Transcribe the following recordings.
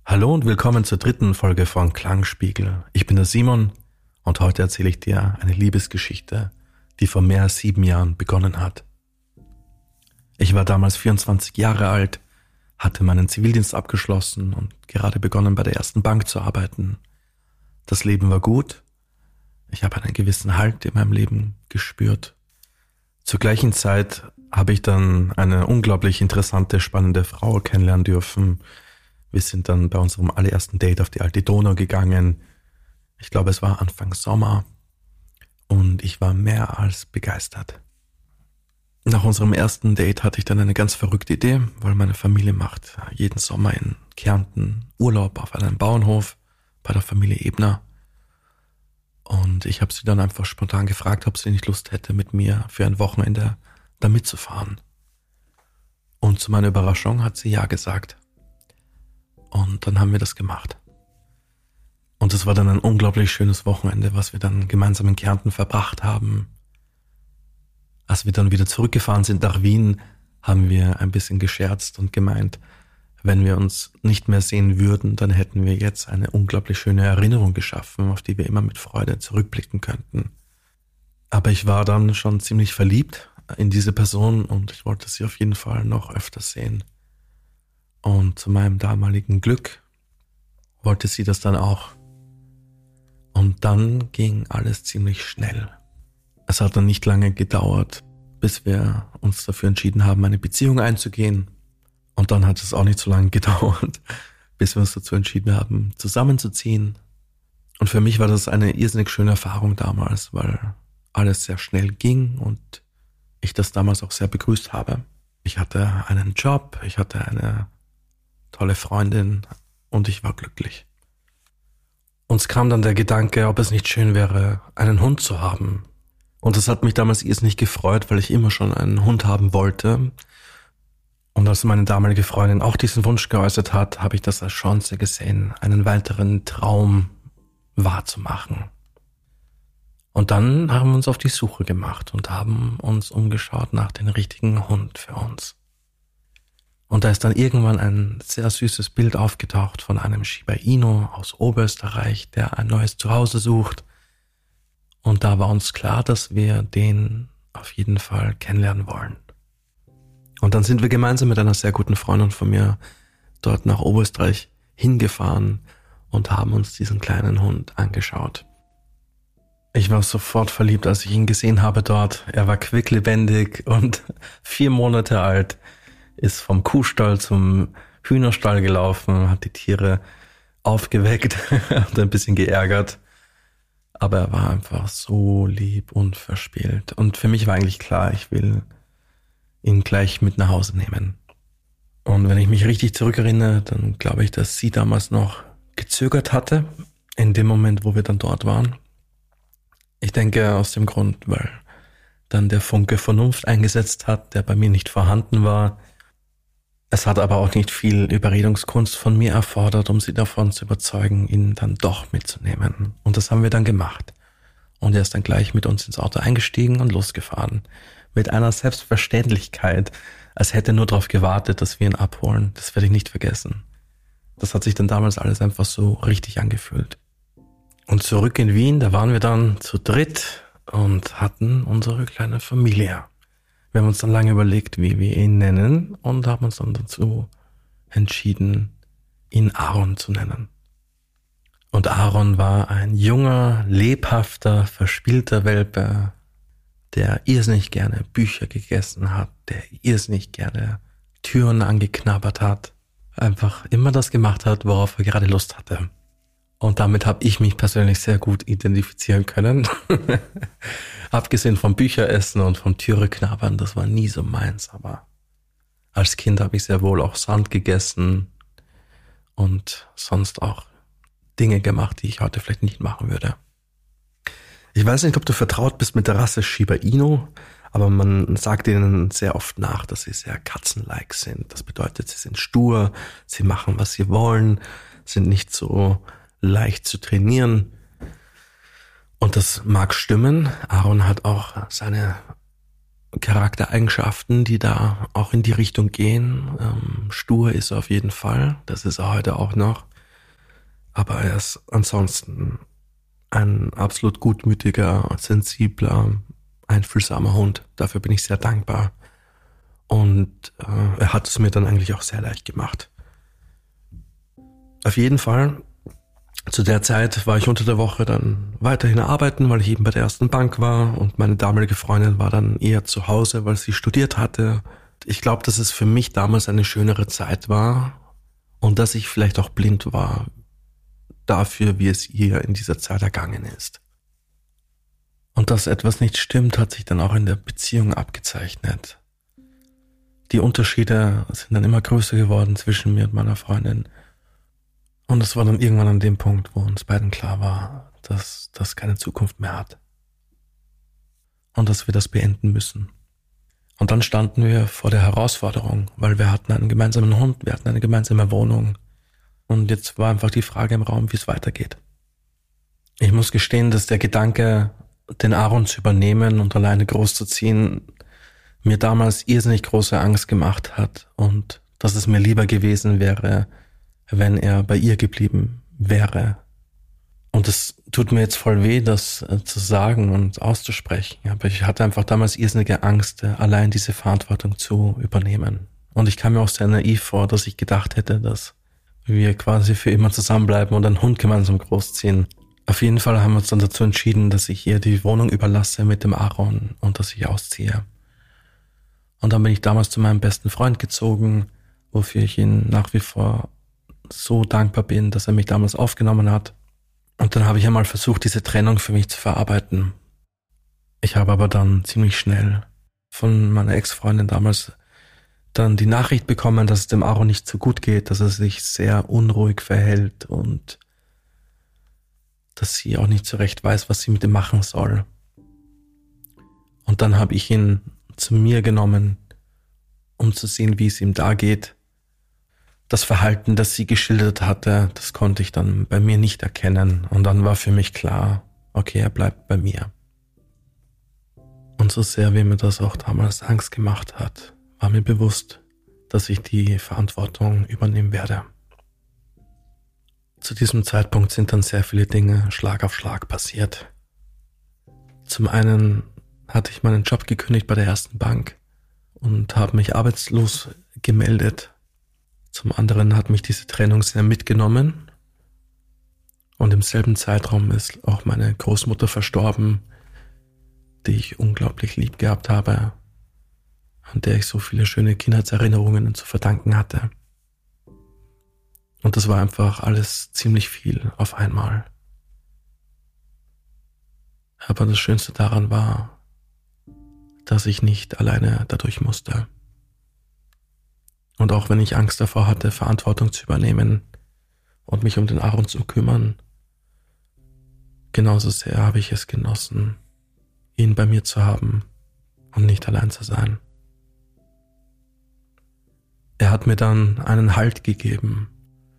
Hallo und willkommen zur dritten Folge von Klangspiegel. Ich bin der Simon und heute erzähle ich dir eine Liebesgeschichte, die vor mehr als 7 Jahren begonnen hat. Ich war damals 24 Jahre alt, hatte meinen Zivildienst abgeschlossen und gerade begonnen bei der ersten Bank zu arbeiten. Das Leben war gut, ich habe einen gewissen Halt in meinem Leben gespürt. Zur gleichen Zeit habe ich dann eine unglaublich interessante, spannende Frau kennenlernen dürfen. Wir sind dann bei unserem allerersten Date auf die Alte Donau gegangen. Ich glaube, es war Anfang Sommer und ich war mehr als begeistert. Nach unserem ersten Date hatte ich dann eine ganz verrückte Idee, weil meine Familie macht jeden Sommer in Kärnten Urlaub auf einem Bauernhof bei der Familie Ebner. Und ich habe sie dann einfach spontan gefragt, ob sie nicht Lust hätte, mit mir für ein Wochenende da mitzufahren. Und zu meiner Überraschung hat sie ja gesagt. Und dann haben wir das gemacht. Und es war dann ein unglaublich schönes Wochenende, was wir dann gemeinsam in Kärnten verbracht haben. Als wir dann wieder zurückgefahren sind nach Wien, haben wir ein bisschen gescherzt und gemeint, wenn wir uns nicht mehr sehen würden, dann hätten wir jetzt eine unglaublich schöne Erinnerung geschaffen, auf die wir immer mit Freude zurückblicken könnten. Aber ich war dann schon ziemlich verliebt in diese Person und ich wollte sie auf jeden Fall noch öfter sehen. Und zu meinem damaligen Glück wollte sie das dann auch. Und dann ging alles ziemlich schnell. Es hat dann nicht lange gedauert, bis wir uns dafür entschieden haben, eine Beziehung einzugehen. Und dann hat es auch nicht so lange gedauert, bis wir uns dazu entschieden haben, zusammenzuziehen. Und für mich war das eine irrsinnig schöne Erfahrung damals, weil alles sehr schnell ging und ich das damals auch sehr begrüßt habe. Ich hatte einen Job, ich hatte eine tolle Freundin und ich war glücklich. Uns kam dann der Gedanke, ob es nicht schön wäre, einen Hund zu haben. Und das hat mich damals irrsinnig gefreut, weil ich immer schon einen Hund haben wollte. Und als meine damalige Freundin auch diesen Wunsch geäußert hat, habe ich das als Chance gesehen, einen weiteren Traum wahrzumachen. Und dann haben wir uns auf die Suche gemacht und haben uns umgeschaut nach dem richtigen Hund für uns. Und da ist dann irgendwann ein sehr süßes Bild aufgetaucht von einem Shiba Inu aus Oberösterreich, der ein neues Zuhause sucht. Und da war uns klar, dass wir den auf jeden Fall kennenlernen wollen. Und dann sind wir gemeinsam mit einer sehr guten Freundin von mir dort nach Oberösterreich hingefahren und haben uns diesen kleinen Hund angeschaut. Ich war sofort verliebt, als ich ihn gesehen habe dort. Er war quicklebendig und 4 Monate alt, ist vom Kuhstall zum Hühnerstall gelaufen, hat die Tiere aufgeweckt und ein bisschen geärgert. Aber er war einfach so lieb und verspielt. Und für mich war eigentlich klar, ich will ihn gleich mit nach Hause nehmen. Und wenn ich mich richtig zurückerinnere, dann glaube ich, dass sie damals noch gezögert hatte, in dem Moment, wo wir dann dort waren. Ich denke aus dem Grund, weil dann der Funke Vernunft eingesetzt hat, der bei mir nicht vorhanden war. Es hat aber auch nicht viel Überredungskunst von mir erfordert, um sie davon zu überzeugen, ihn dann doch mitzunehmen. Und das haben wir dann gemacht. Und er ist dann gleich mit uns ins Auto eingestiegen und losgefahren. Mit einer Selbstverständlichkeit, als hätte er nur darauf gewartet, dass wir ihn abholen. Das werde ich nicht vergessen. Das hat sich dann damals alles einfach so richtig angefühlt. Und zurück in Wien, da waren wir dann zu dritt und hatten unsere kleine Familie. Wir haben uns dann lange überlegt, wie wir ihn nennen und haben uns dann dazu entschieden, ihn Aaron zu nennen. Und Aaron war ein junger, lebhafter, verspielter Welpe, der irrsinnig gerne Bücher gegessen hat, der irrsinnig gerne Türen angeknabbert hat, einfach immer das gemacht hat, worauf er gerade Lust hatte. Und damit habe ich mich persönlich sehr gut identifizieren können. Abgesehen vom Bücheressen und vom Türeknabbern, das war nie so meins, aber als Kind habe ich sehr wohl auch Sand gegessen und sonst auch Dinge gemacht, die ich heute vielleicht nicht machen würde. Ich weiß nicht, ob du vertraut bist mit der Rasse Shiba Inu, aber man sagt ihnen sehr oft nach, dass sie sehr katzenlike sind. Das bedeutet, sie sind stur, sie machen, was sie wollen, sind nicht so leicht zu trainieren. Und das mag stimmen. Aaron hat auch seine Charaktereigenschaften, die da auch in die Richtung gehen. Stur ist er auf jeden Fall. Das ist er heute auch noch. Aber er ist ansonsten ein absolut gutmütiger, sensibler, einfühlsamer Hund. Dafür bin ich sehr dankbar. Und er hat es mir dann eigentlich auch sehr leicht gemacht. Auf jeden Fall, zu der Zeit war ich unter der Woche dann weiterhin arbeiten, weil ich eben bei der ersten Bank war und meine damalige Freundin war dann eher zu Hause, weil sie studiert hatte. Ich glaube, dass es für mich damals eine schönere Zeit war und dass ich vielleicht auch blind war dafür, wie es ihr in dieser Zeit ergangen ist. Und dass etwas nicht stimmt, hat sich dann auch in der Beziehung abgezeichnet. Die Unterschiede sind dann immer größer geworden zwischen mir und meiner Freundin. Und es war dann irgendwann an dem Punkt, wo uns beiden klar war, dass das keine Zukunft mehr hat. Und dass wir das beenden müssen. Und dann standen wir vor der Herausforderung, weil wir hatten einen gemeinsamen Hund, wir hatten eine gemeinsame Wohnung. Und jetzt war einfach die Frage im Raum, wie es weitergeht. Ich muss gestehen, dass der Gedanke, den Aaron zu übernehmen und alleine großzuziehen, mir damals irrsinnig große Angst gemacht hat und dass es mir lieber gewesen wäre, wenn er bei ihr geblieben wäre. Und es tut mir jetzt voll weh, das zu sagen und auszusprechen, aber ich hatte einfach damals irrsinnige Angst, allein diese Verantwortung zu übernehmen. Und ich kam mir auch sehr naiv vor, dass ich gedacht hätte, dass wir quasi für immer zusammenbleiben und einen Hund gemeinsam großziehen. Auf jeden Fall haben wir uns dann dazu entschieden, dass ich ihr die Wohnung überlasse mit dem Aaron und dass ich ausziehe. Und dann bin ich damals zu meinem besten Freund gezogen, wofür ich ihn nach wie vor so dankbar bin, dass er mich damals aufgenommen hat. Und dann habe ich einmal versucht, diese Trennung für mich zu verarbeiten. Ich habe aber dann ziemlich schnell von meiner Ex-Freundin damals dann die Nachricht bekommen, dass es dem Aaron nicht so gut geht, dass er sich sehr unruhig verhält und dass sie auch nicht so recht weiß, was sie mit ihm machen soll. Und dann habe ich ihn zu mir genommen, um zu sehen, wie es ihm da geht. Das Verhalten, das sie geschildert hatte, das konnte ich dann bei mir nicht erkennen. Und dann war für mich klar, okay, er bleibt bei mir. Und so sehr, wie mir das auch damals Angst gemacht hat, war mir bewusst, dass ich die Verantwortung übernehmen werde. Zu diesem Zeitpunkt sind dann sehr viele Dinge Schlag auf Schlag passiert. Zum einen hatte ich meinen Job gekündigt bei der ersten Bank und habe mich arbeitslos gemeldet. Zum anderen hat mich diese Trennung sehr mitgenommen und im selben Zeitraum ist auch meine Großmutter verstorben, die ich unglaublich lieb gehabt habe, an der ich so viele schöne Kindheitserinnerungen zu verdanken hatte. Und das war einfach alles ziemlich viel auf einmal. Aber das Schönste daran war, dass ich nicht alleine dadurch musste. Und auch wenn ich Angst davor hatte, Verantwortung zu übernehmen und mich um den Aaron zu kümmern, genauso sehr habe ich es genossen, ihn bei mir zu haben und nicht allein zu sein. Er hat mir dann einen Halt gegeben.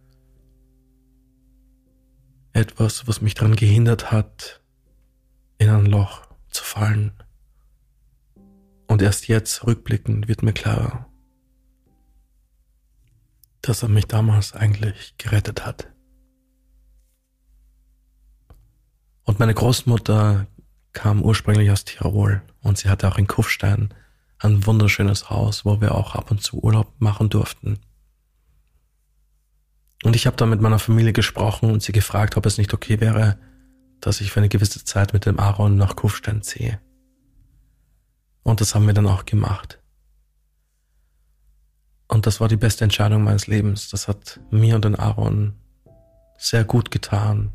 Etwas, was mich daran gehindert hat, in ein Loch zu fallen. Und erst jetzt, rückblickend, wird mir klar, dass er mich damals eigentlich gerettet hat. Und meine Großmutter kam ursprünglich aus Tirol und sie hatte auch in Kufstein ein wunderschönes Haus, wo wir auch ab und zu Urlaub machen durften. Und ich habe dann mit meiner Familie gesprochen und sie gefragt, ob es nicht okay wäre, dass ich für eine gewisse Zeit mit dem Aaron nach Kufstein ziehe. Und das haben wir dann auch gemacht. Und das war die beste Entscheidung meines Lebens. Das hat mir und den Aaron sehr gut getan.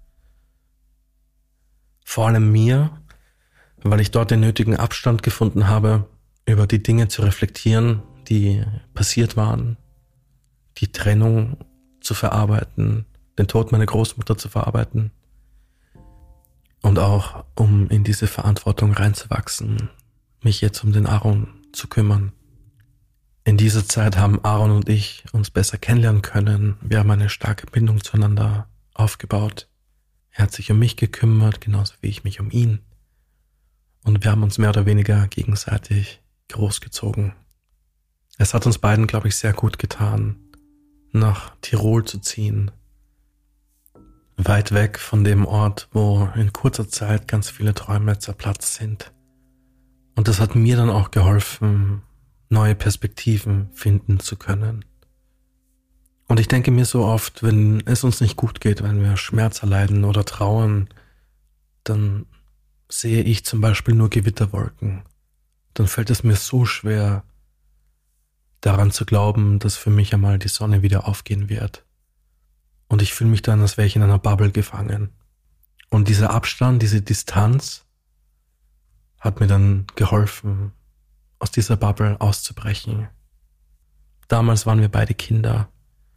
Vor allem mir, weil ich dort den nötigen Abstand gefunden habe, über die Dinge zu reflektieren, die passiert waren, die Trennung zu verarbeiten, den Tod meiner Großmutter zu verarbeiten und auch, um in diese Verantwortung reinzuwachsen, mich jetzt um den Aaron zu kümmern. In dieser Zeit haben Aaron und ich uns besser kennenlernen können. Wir haben eine starke Bindung zueinander aufgebaut. Er hat sich um mich gekümmert, genauso wie ich mich um ihn. Und wir haben uns mehr oder weniger gegenseitig großgezogen. Es hat uns beiden, glaube ich, sehr gut getan, nach Tirol zu ziehen. weit weg von dem Ort, wo in kurzer Zeit ganz viele Träume zerplatzt sind. Und das hat mir dann auch geholfen, neue Perspektiven finden zu können. Und ich denke mir so oft, wenn es uns nicht gut geht, wenn wir Schmerz erleiden oder trauern, dann sehe ich zum Beispiel nur Gewitterwolken. Dann fällt es mir so schwer, daran zu glauben, dass für mich einmal die Sonne wieder aufgehen wird. Und ich fühle mich dann, als wäre ich in einer Bubble gefangen. Und dieser Abstand, diese Distanz hat mir dann geholfen, aus dieser Bubble auszubrechen. Damals waren wir beide Kinder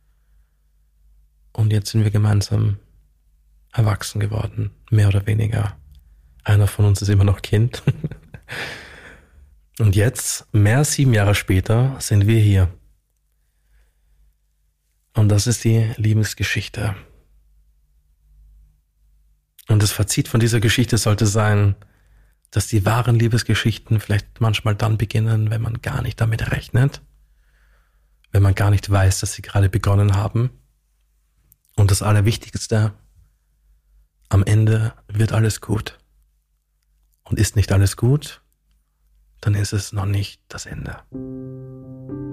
und jetzt sind wir gemeinsam erwachsen geworden, mehr oder weniger. Einer von uns ist immer noch Kind. Und jetzt, mehr als 7 Jahre später, sind wir hier. Und das ist die Liebesgeschichte. Und das Fazit von dieser Geschichte sollte sein, dass die wahren Liebesgeschichten vielleicht manchmal dann beginnen, wenn man gar nicht damit rechnet, wenn man gar nicht weiß, dass sie gerade begonnen haben. Und das Allerwichtigste, am Ende wird alles gut. Und ist nicht alles gut, dann ist es noch nicht das Ende.